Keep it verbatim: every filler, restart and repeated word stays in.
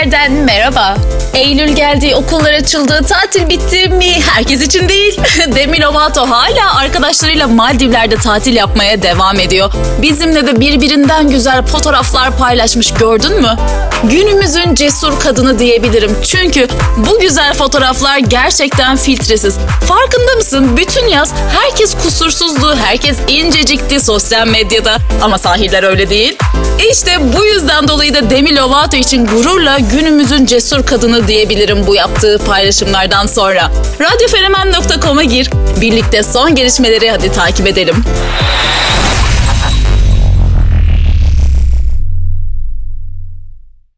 yerden merhaba. Eylül geldi, okullar açıldı, tatil bitti mi? Herkes için değil. Demi Lovato hala arkadaşlarıyla Maldivler'de tatil yapmaya devam ediyor. Bizimle de birbirinden güzel fotoğraflar paylaşmış, gördün mü? Günümüzün cesur kadını diyebilirim. Çünkü bu güzel fotoğraflar gerçekten filtresiz. Farkında mısın? Bütün yaz herkes kusursuzdu, herkes incecikti sosyal medyada. Ama sahiller öyle değil. İşte bu yüzden dolayı da Demi Lovato için gururla günümüzün cesur kadını diyebilirim bu yaptığı paylaşımlardan sonra. radyofenomen nokta com'a gir. Birlikte son gelişmeleri hadi takip edelim.